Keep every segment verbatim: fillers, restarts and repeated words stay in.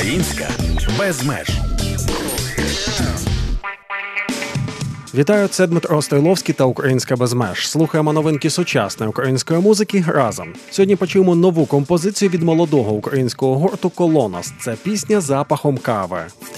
Українська без меж. Вітаю, це Дмитро Стойловський та «Українська без меж». Слухаємо новинки сучасної української музики разом. Сьогодні почуємо нову композицію від молодого українського гурту «Колонос». Це пісня «Запахом кави».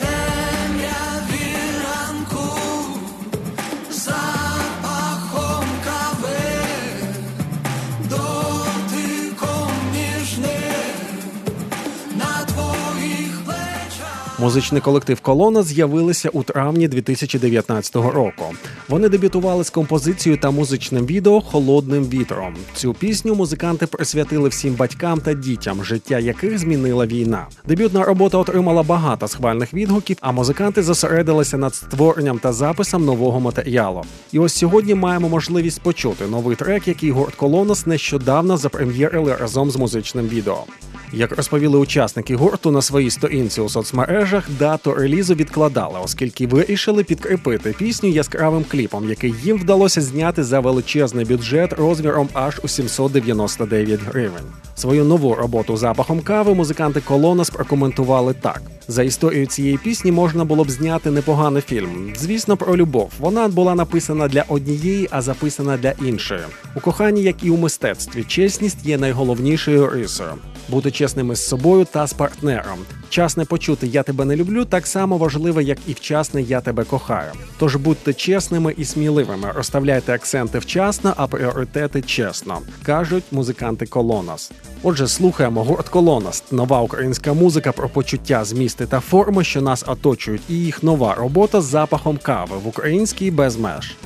Музичний колектив «Колона» з'явилися у травні дві тисячі дев'ятнадцятого року. Вони дебютували з композицією та музичним відео «Холодним вітром». Цю пісню музиканти присвятили всім батькам та дітям, життя яких змінила війна. Дебютна робота отримала багато схвальних відгуків, а музиканти зосередилися над створенням та записом нового матеріалу. І ось сьогодні маємо можливість почути новий трек, який гурт «Колонос» нещодавно запрем'єрили разом з музичним відео. Як розповіли учасники гурту на своїй сторінці у соцмережах, дату релізу відкладали, оскільки вирішили підкріпити пісню яскравим кліпом, який їм вдалося зняти за величезний бюджет розміром аж у сімсот дев'яносто дев'ять гривень. Свою нову роботу «Запахом кави» музиканти «Колонос» прокоментували так. За історією цієї пісні можна було б зняти непоганий фільм. Звісно, про любов. Вона була написана для однієї, а записана для іншої. У коханні, як і у мистецтві, чесність є найголовнішою рисою. Бути чесними з собою та з партнером. Вчасне почути «я тебе не люблю» так само важливо, як і вчасне «я тебе кохаю». Тож будьте чесними і сміливими, розставляйте акценти вчасно, а пріоритети чесно, кажуть музиканти «Колонос». Отже, слухаємо гурт «Колонос». Нова українська музика про почуття, змісти та форми, що нас оточують, і їх нова робота з запахом кави в українській без меж.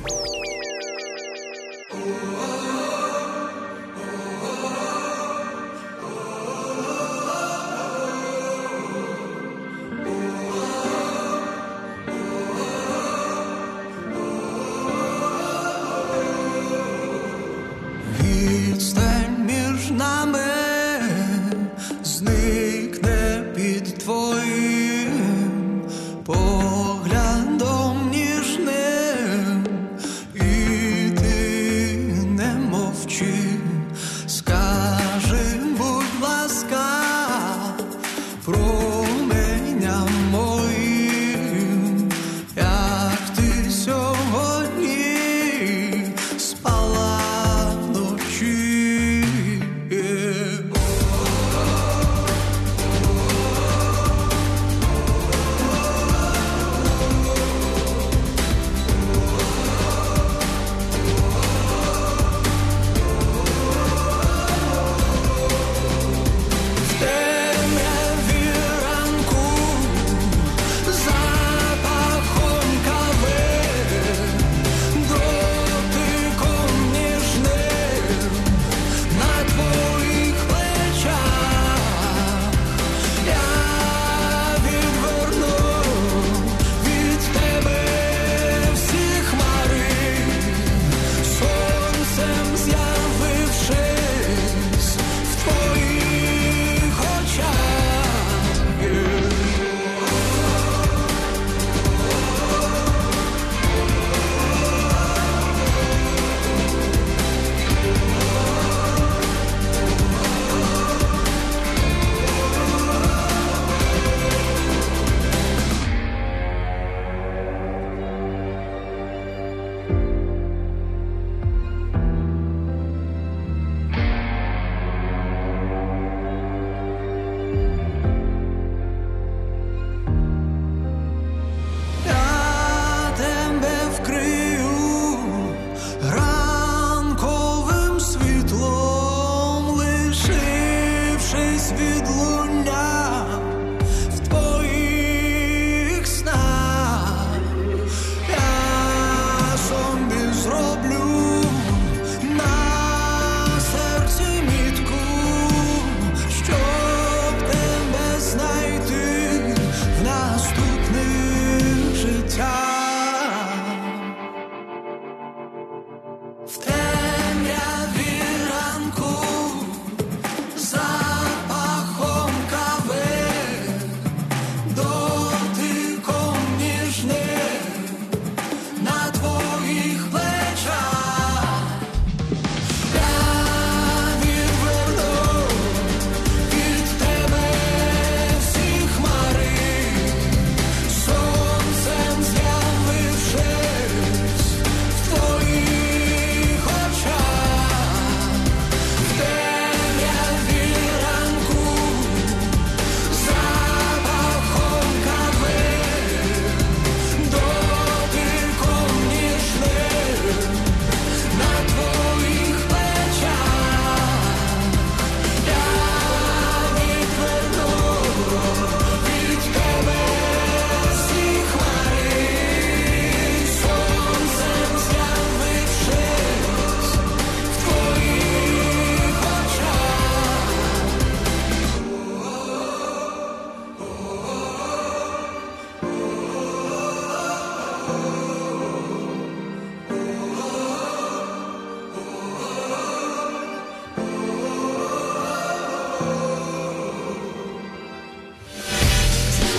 Відстань між нами зникне під твоїм поглядом ніжним, і ти не мовчи, скажи, будь ласка, променям моїм, як ти сьогодні спала вночі.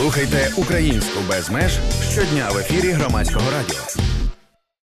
Слухайте українську без меж щодня в ефірі Громадського радіо.